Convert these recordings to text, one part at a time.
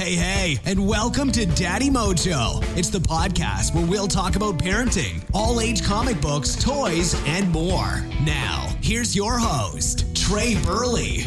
Hey, and welcome to Daddy Mojo. It's the podcast where we'll talk about parenting, all-age comic books, toys, and more. Now, here's your host, Trey Burley.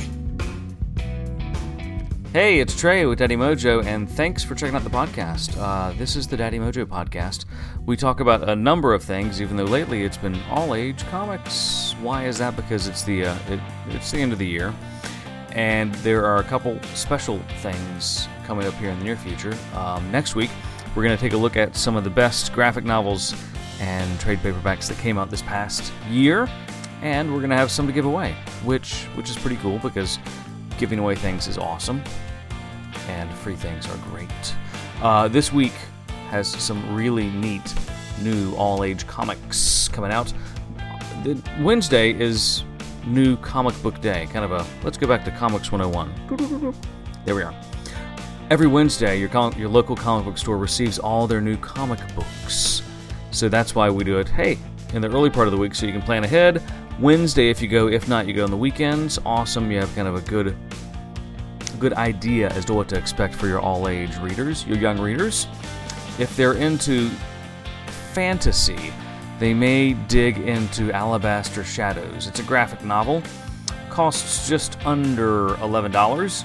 Hey, it's Trey with Daddy Mojo, and thanks for checking out the podcast. This is the Daddy Mojo podcast. We talk about a number of things, even though lately it's been all-age comics. Why is that? Because it's the end of the year. And there are a couple special things coming up here in the near future. Next week, we're going to take a look at some of the best graphic novels and trade paperbacks that came out this past year. And we're going to have some to give away, which is pretty cool because giving away things is awesome. And free things are great. This week has some really neat new all-age comics coming out. Wednesday is New Comic Book Day, kind of a, let's go back to Comics 101. There we are. Every Wednesday, your local comic book store receives all their new comic books. So that's why we do it, in the early part of the week so you can plan ahead. Wednesday if you go, if not, you go on the weekends. Awesome, you have kind of a good idea as to what to expect for your all-age readers, your young readers. If they're into fantasy, they may dig into Alabaster Shadows. It's a graphic novel. Costs just under $11.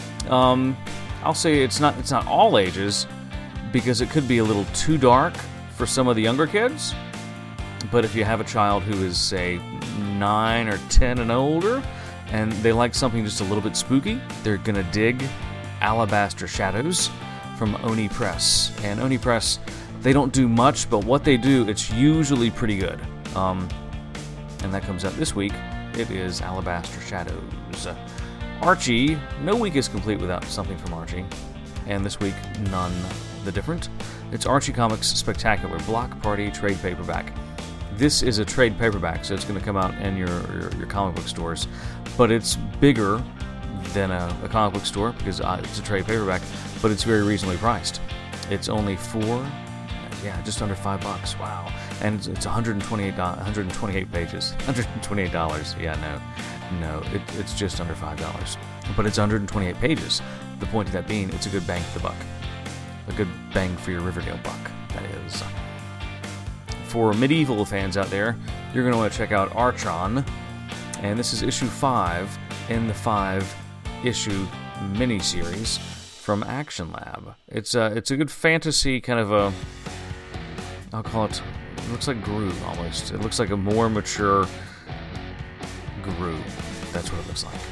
I'll say it's not all ages because it could be a little too dark for some of the younger kids. But if you have a child who is, say, 9 or 10 and older, and they like something just a little bit spooky, they're going to dig Alabaster Shadows from Oni Press. And Oni Press, they don't do much, but what they do, it's usually pretty good. And that comes out this week. It is Alabaster Shadows. Archie, no week is complete without something from Archie. And this week, none the different. It's Archie Comics Spectacular Block Party Trade Paperback. This is a trade paperback, so it's going to come out in your comic book stores. But it's bigger than a comic book store because it's a trade paperback, but it's very reasonably priced. It's only just under $5. Wow. And it's 128 pages. $128. No, it's just under $5. But it's 128 pages. The point of that being, it's a good bang for the buck. A good bang for your Riverdale buck, that is. For medieval fans out there, you're going to want to check out Archon. And this is issue 5 in the 5-issue miniseries from Action Lab. It's a good fantasy kind of a, I'll call it looks like Gru almost. It looks like a more mature Gru. That's what it looks like.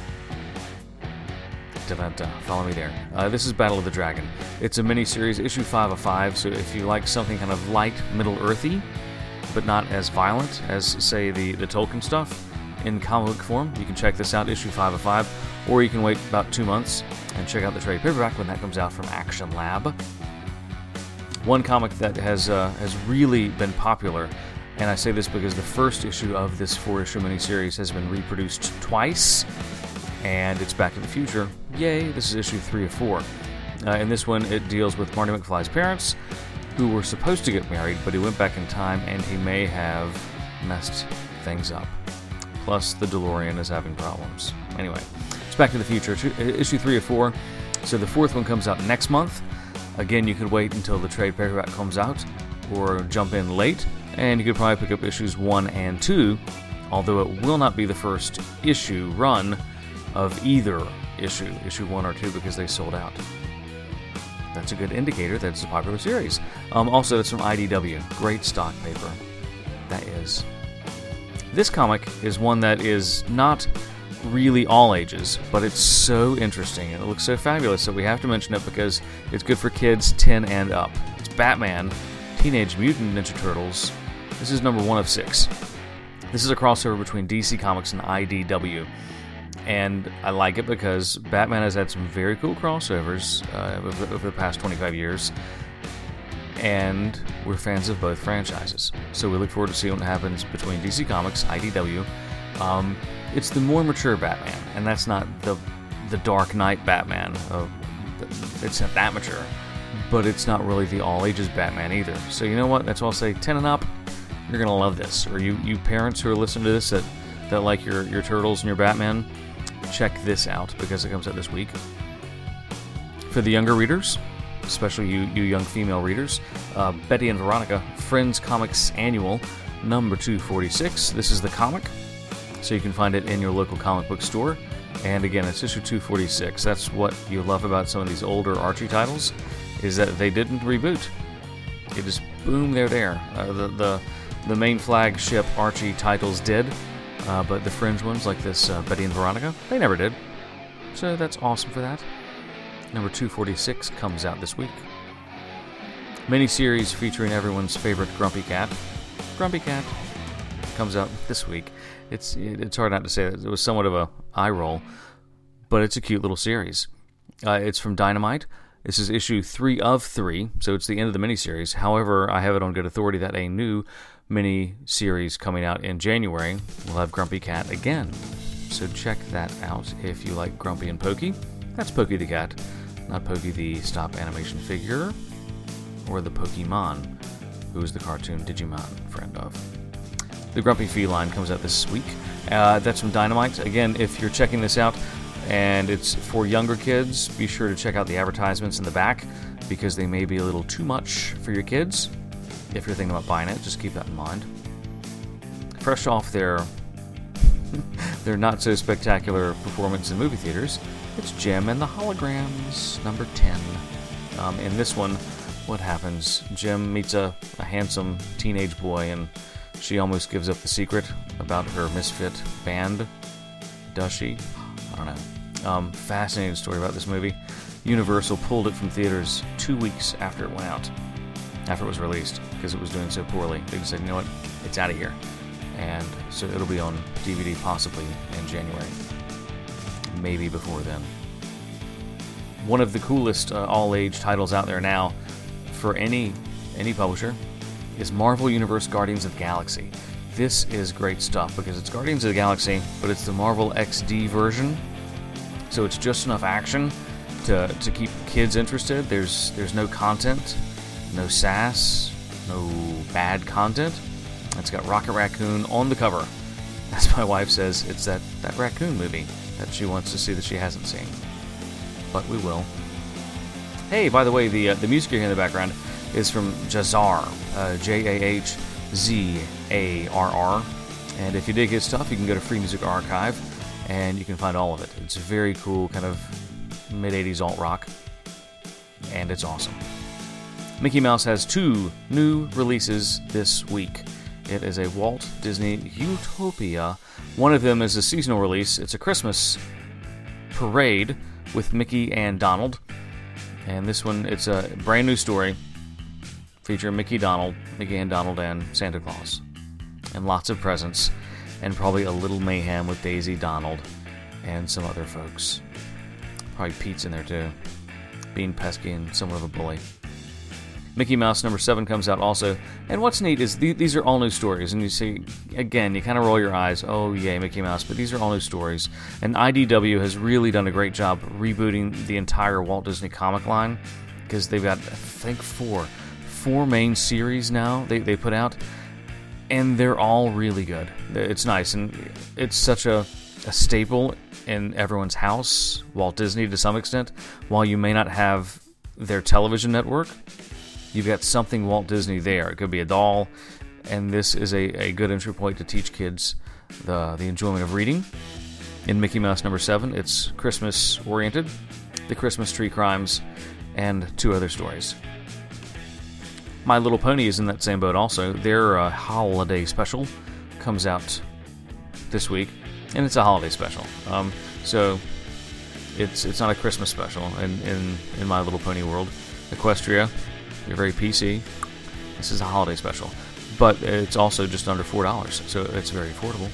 Follow me there. This is Battle of the Dragon. It's a miniseries, issue 5 of 5, so if you like something kind of light, Middle-earthy, but not as violent as, say, the Tolkien stuff in comic book form, you can check this out, issue 5 of 5, or you can wait about 2 months and check out the trade paperback when that comes out from Action Lab. One comic that has really been popular, and I say this because the first issue of this 4-issue miniseries has been reproduced twice, and it's Back to the Future. Yay, this is issue 3 of 4. In this one, it deals with Marty McFly's parents, who were supposed to get married, but he went back in time, and he may have messed things up. Plus, the DeLorean is having problems. Anyway, it's Back to the Future, issue 3 of 4. So the 4th one comes out next month. Again, you could wait until the trade paperback comes out, or jump in late, and you could probably pick up issues 1 and 2, although it will not be the first issue run of either issue 1 or 2, because they sold out. That's a good indicator that it's a popular series. Also, it's from IDW. Great stock paper. That is. This comic is one that is not really all ages, but it's so interesting and it looks so fabulous that we have to mention it because it's good for kids 10 and up. It's Batman, Teenage Mutant Ninja Turtles. This is number 1 of 6. This is a crossover between DC Comics and IDW. And I like it because Batman has had some very cool crossovers over the past 25 years. And we're fans of both franchises. So we look forward to seeing what happens between DC Comics, IDW. It's the more mature Batman, and that's not the Dark Knight Batman. It's not that mature. But it's not really the all-ages Batman either. So you know what? That's why I'll say 10 and up, you're going to love this. Or you parents who are listening to this that like your Turtles and your Batman, check this out because it comes out this week. For the younger readers, especially you young female readers, Betty and Veronica, Friends Comics Annual, number 246. This is the comic, so you can find it in your local comic book store. And again, it's issue 246. That's what you love about some of these older Archie titles, is that they didn't reboot. It just, boom, they're there. The main flagship Archie titles did, but the fringe ones, like this Betty and Veronica, they never did. So that's awesome for that. Number 246 comes out this week. Miniseries featuring everyone's favorite Grumpy Cat. Grumpy Cat comes out this week. It's hard not to say that. It was somewhat of a eye roll, but it's a cute little series. It's from Dynamite. This is issue 3 of 3, so it's the end of the miniseries. However, I have it on good authority that a new miniseries coming out in January will have Grumpy Cat again. So check that out if you like Grumpy and Pokey. That's Pokey the cat, not Pokey the stop animation figure, or the Pokemon, who's the cartoon Digimon friend of. The Grumpy Feline comes out this week. That's from Dynamite. Again, if you're checking this out and it's for younger kids, be sure to check out the advertisements in the back, because they may be a little too much for your kids. If you're thinking about buying it, just keep that in mind. Fresh off their not so spectacular performance in movie theaters, it's Jem and the Holograms, number 10. In this one, what happens? Jem meets a handsome teenage boy, and she almost gives up the secret about her misfit band. Does she? I don't know. Fascinating story about this movie. Universal pulled it from theaters 2 weeks after it went out, after it was released, because it was doing so poorly. They just said, you know what, it's out of here. And so it'll be on DVD possibly in January. Maybe before then. One of the coolest all-age titles out there now for any publisher is Marvel Universe Guardians of the Galaxy. This is great stuff because it's Guardians of the Galaxy, but it's the Marvel XD version. So it's just enough action to keep kids interested. There's no content, no sass, no bad content. It's got Rocket Raccoon on the cover. As my wife says, it's that raccoon movie that she wants to see that she hasn't seen. But we will. Hey, by the way, the music you're hearing in the background is from Jahzzar, Jahzzarr. And if you dig his stuff, you can go to Free Music Archive, and you can find all of it. It's very cool, kind of mid-'80s alt-rock, and it's awesome. Mickey Mouse has 2 new releases this week. It is a Walt Disney Utopia. One of them is a seasonal release. It's a Christmas parade with Mickey and Donald. And this one, it's a brand new story featuring Mickey and Donald, and Santa Claus. And lots of presents. And probably a little mayhem with Daisy, Donald, and some other folks. Probably Pete's in there too. Being pesky and somewhat of a bully. Mickey Mouse number 7 comes out also. And what's neat is these are all new stories. And you see, again, you kind of roll your eyes. Oh, yay, Mickey Mouse. But these are all new stories. And IDW has really done a great job rebooting the entire Walt Disney comic line. Because they've got, I think, four main series now they put out. And they're all really good. It's nice. And it's such a staple in everyone's house, Walt Disney to some extent. While you may not have their television network, you've got something Walt Disney there. It could be a doll, and this is a good entry point to teach kids the enjoyment of reading. In Mickey Mouse number 7, it's Christmas-oriented, The Christmas Tree Crimes, and 2 other stories. My Little Pony is in that same boat also. Their holiday special comes out this week, and it's a holiday special. So it's not a Christmas special in My Little Pony world. Equestria, you're very PC. This is a holiday special. But it's also just under $4, so it's very affordable.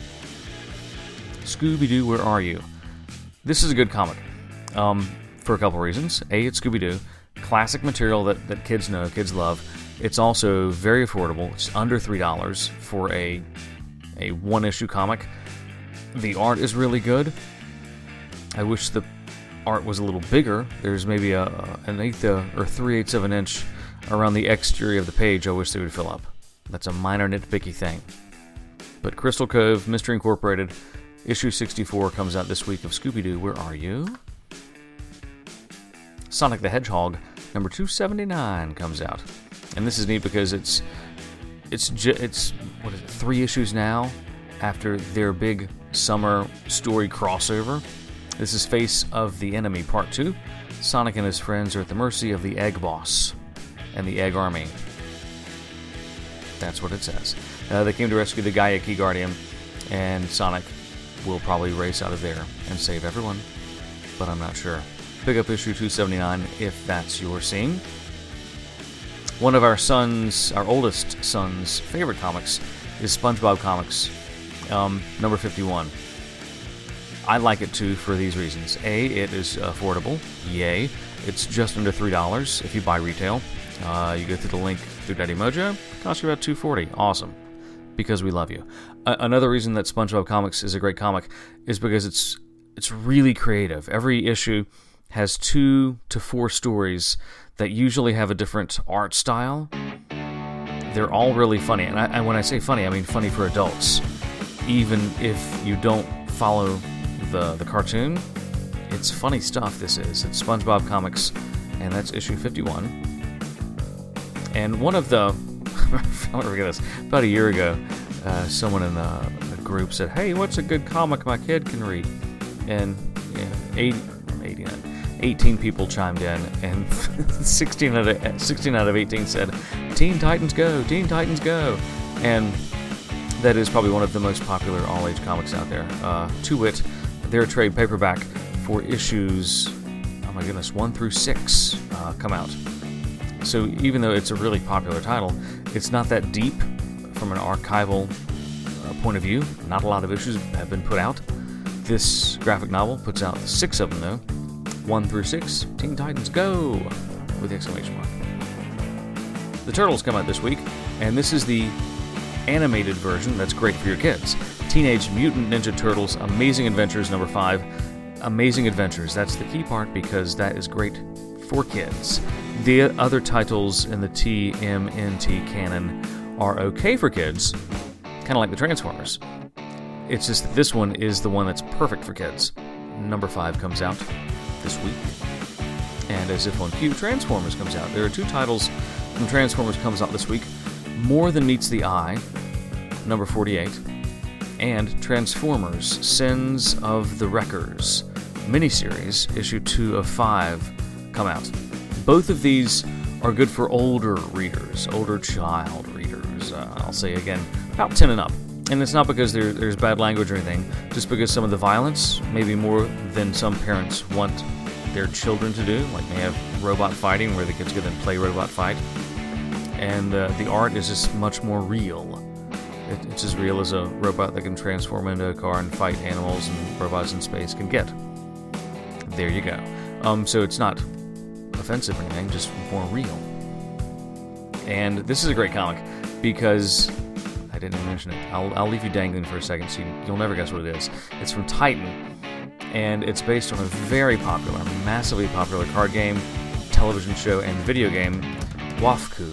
Scooby-Doo, Where Are You? This is a good comic for a couple reasons. A, it's Scooby-Doo. Classic material that kids know, kids love. It's also very affordable. It's under $3 for a one-issue comic. The art is really good. I wish the art was a little bigger. There's maybe an 1/8 or 3/8 of an inch around the exterior of the page I wish they would fill up. That's a minor nitpicky thing. But Crystal Cove, Mystery Incorporated, issue 64 comes out this week of Scooby-Doo, Where Are You? Sonic the Hedgehog number 279 comes out. And this is neat because it's 3 issues now after their big summer story crossover. This is Face of the Enemy Part 2. Sonic and his friends are at the mercy of the Egg Boss and the Egg Army. That's what it says. They came to rescue the Gaia Key Guardian, and Sonic will probably race out of there and save everyone, but I'm not sure. Pick up issue 279 if that's your scene. One of our oldest son's favorite comics is SpongeBob Comics, number 51. I like it too for these reasons. A, it is affordable. Yay. It's just under $3 if you buy retail. You go through the link through Daddy Mojo. It costs you about $2.40. Awesome. Because we love you. Another reason that SpongeBob Comics is a great comic is because it's really creative. Every issue has 2 to 4 stories that usually have a different art style. They're all really funny. And when I say funny, I mean funny for adults. Even if you don't follow the cartoon, it's funny stuff, this is. It's SpongeBob Comics, and that's issue 51. And one of the... I'll never forget this. About a year ago, someone in the group said, "Hey, what's a good comic my kid can read?" And 18 people chimed in, and 16 out of 18 said, "Teen Titans Go! Teen Titans Go!" And that is probably one of the most popular all-age comics out there. To wit, their trade paperback for issues, 1 through 6 come out. So even though it's a really popular title, it's not that deep from an archival point of view. Not a lot of issues have been put out. This graphic novel puts out 6 of them, though. 1 through 6, Teen Titans Go! With the exclamation mark. The Turtles come out this week, and this is the animated version that's great for your kids. Teenage Mutant Ninja Turtles Amazing Adventures number 5. Amazing Adventures, that's the key part because that is great for kids. The other titles in the TMNT canon are okay for kids, kind of like the Transformers. It's just that this one is the one that's perfect for kids. Number 5 comes out this week. And as if on cue, Transformers comes out. There are 2 titles from Transformers comes out this week. More Than Meets the Eye, number 48, and Transformers, Sins of the Wreckers, miniseries, issue 2 of 5, come out. Both of these are good for older readers, older child readers, I'll say again, about 10 and up. And it's not because there's bad language or anything, just because some of the violence, maybe more than some parents want their children to do, like they have robot fighting where the kids go then play robot fight. And the art is just much more real. It's as real as a robot that can transform into a car and fight animals and robots in space can get. There you go. So it's not offensive or anything, just more real. And this is a great comic because I didn't even mention it. I'll leave you dangling for a second so you'll never guess what it is. It's from Titan, and it's based on a very popular, massively popular card game, television show, and video game, Wakfu.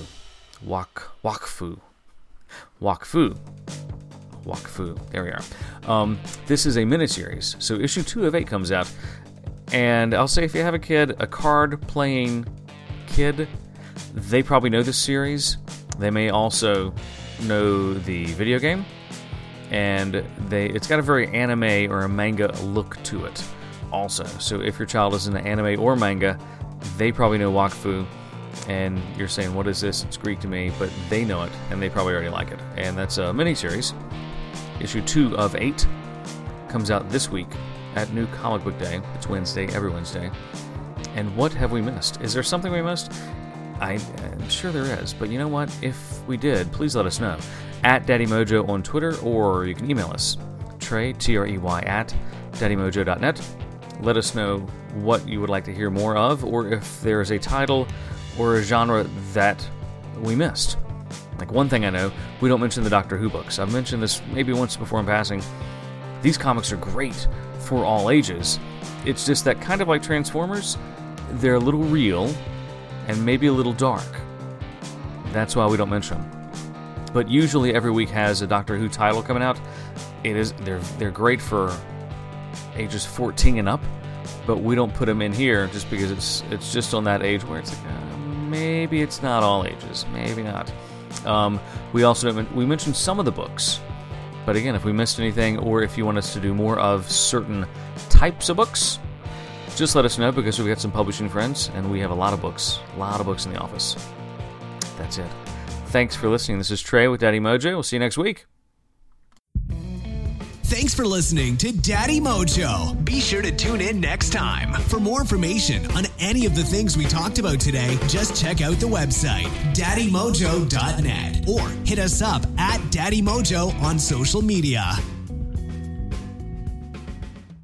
There we are. This is a miniseries, so issue 2 of 8 comes out, and I'll say if you have a kid, a card-playing kid, they probably know this series. They may also know the video game, and it's got a very anime or a manga look to it also. So if your child is into anime or manga, they probably know Wakfu, and you're saying, what is this? It's Greek to me, but they know it, and they probably already like it. And that's a miniseries. Issue 2 of 8 comes out this week at New Comic Book Day. It's Wednesday, every Wednesday. And what have we missed? Is there something we missed? I'm sure there is, but you know what? If we did, please let us know. At Daddy Mojo on Twitter, or you can email us. Trey, Trey, at daddymojo.net. Let us know what you would like to hear more of, or if there is a title or a genre that we missed. Like one thing I know, we don't mention the Doctor Who books. I've mentioned this maybe once before in passing. These comics are great for all ages. It's just that kind of like Transformers, they're a little real and maybe a little dark. That's why we don't mention them. But usually every week has a Doctor Who title coming out. They're great for ages 14 and up. but we don't put them in here just because it's just on that age where it's like maybe it's not all ages, maybe not. We mentioned some of the books, but again, if we missed anything or if you want us to do more of certain types of books, just let us know, because we've got some publishing friends and we have a lot of books in the office. That's it. Thanks for listening. This is Trey with Daddy Mojo. We'll see you next week. Thanks for listening to Daddy Mojo. Be sure to tune in next time. For more information on any of the things we talked about today, just check out the website, daddymojo.net, or hit us up at Daddy Mojo on social media.